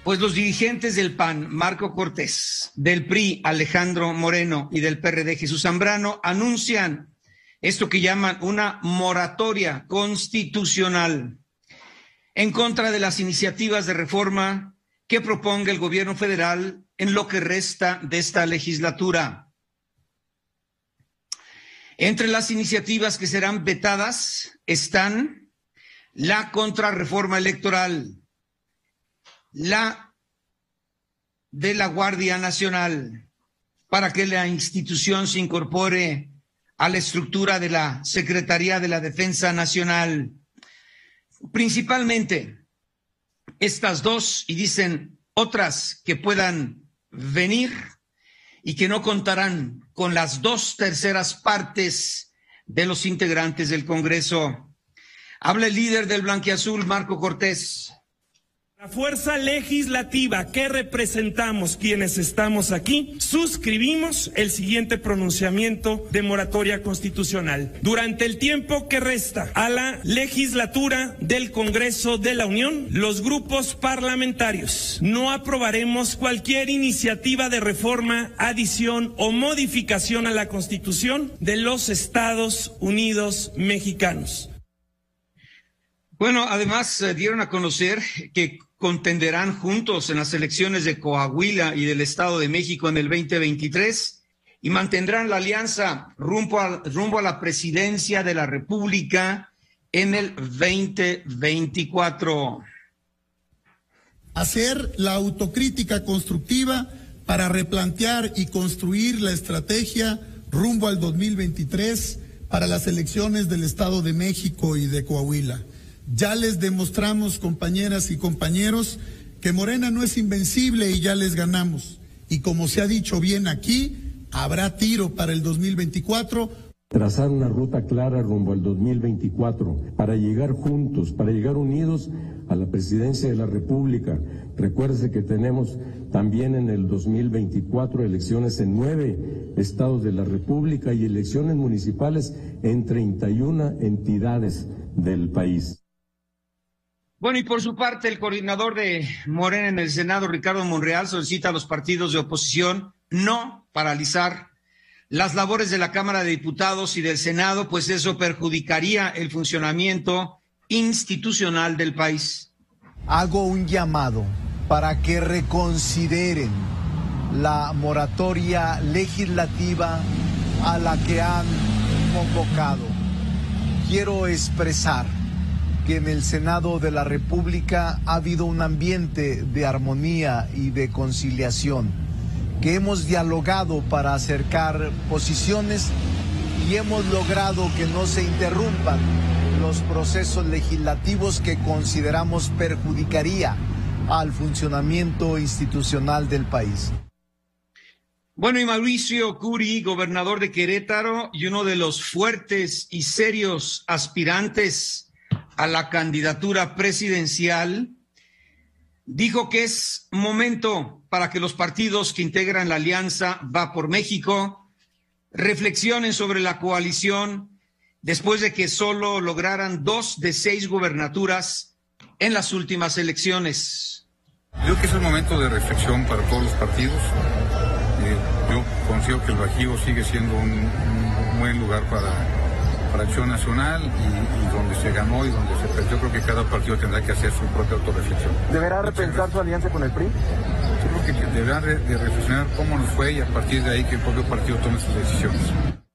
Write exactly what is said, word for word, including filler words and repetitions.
Pues los dirigentes del P A N, Marco Cortés, del P R I, Alejandro Moreno, y del P R D, Jesús Zambrano, anuncian esto que llaman una moratoria constitucional en contra de las iniciativas de reforma que proponga el gobierno federal en lo que resta de esta legislatura. Entre las iniciativas que serán vetadas están la contrarreforma electoral, la de la Guardia Nacional, para que la institución se incorpore a la estructura de la Secretaría de la Defensa Nacional. Principalmente estas dos, y dicen otras que puedan venir y que no contarán con las dos terceras partes de los integrantes del Congreso. Habla el líder del Blanquiazul, Marco Cortés. La fuerza legislativa que representamos quienes estamos aquí, suscribimos el siguiente pronunciamiento de moratoria constitucional. Durante el tiempo que resta a la legislatura del Congreso de la Unión, los grupos parlamentarios no aprobaremos cualquier iniciativa de reforma, adición o modificación a la Constitución de los Estados Unidos mexicanos. Bueno, además eh, dieron a conocer que contenderán juntos en las elecciones de Coahuila y del Estado de México en el veinte veintitrés y mantendrán la alianza rumbo a, rumbo a la presidencia de la República en el veinte veinticuatro. Hacer la autocrítica constructiva para replantear y construir la estrategia rumbo al dos mil veintitrés para las elecciones del Estado de México y de Coahuila. Ya les demostramos, compañeras y compañeros, que Morena no es invencible y ya les ganamos. Y como se ha dicho bien aquí, habrá tiro para el dos mil veinticuatro. Trazar una ruta clara rumbo al dos mil veinticuatro para llegar juntos, para llegar unidos a la presidencia de la República. Recuerde que tenemos también en el dos mil veinticuatro elecciones en nueve estados de la República y elecciones municipales en treinta y una entidades del país. Bueno, y por su parte, el coordinador de Morena en el Senado, Ricardo Monreal, solicita a los partidos de oposición no paralizar las labores de la Cámara de Diputados y del Senado, pues eso perjudicaría el funcionamiento institucional del país. Hago un llamado para que reconsideren la moratoria legislativa a la que han convocado. Quiero expresar que en el Senado de la República ha habido un ambiente de armonía y de conciliación, que hemos dialogado para acercar posiciones y hemos logrado que no se interrumpan los procesos legislativos que consideramos perjudicaría al funcionamiento institucional del país. Bueno, y Mauricio Curi, gobernador de Querétaro y uno de los fuertes y serios aspirantes a la candidatura presidencial, dijo que es momento para que los partidos que integran la alianza Va por México reflexionen sobre la coalición después de que solo lograran dos de seis gubernaturas en las últimas elecciones. Creo que es el momento de reflexión para todos los partidos. Eh, yo considero que el Bajío sigue siendo un, un buen lugar para, para Acción Nacional y, y donde se ganó y donde se perdió. Creo que cada partido tendrá que hacer su propia autorreflexión. ¿Deberá repensar su alianza con el P R I? Yo creo que deberán de reflexionar cómo nos fue y a partir de ahí que el propio partido tome sus decisiones.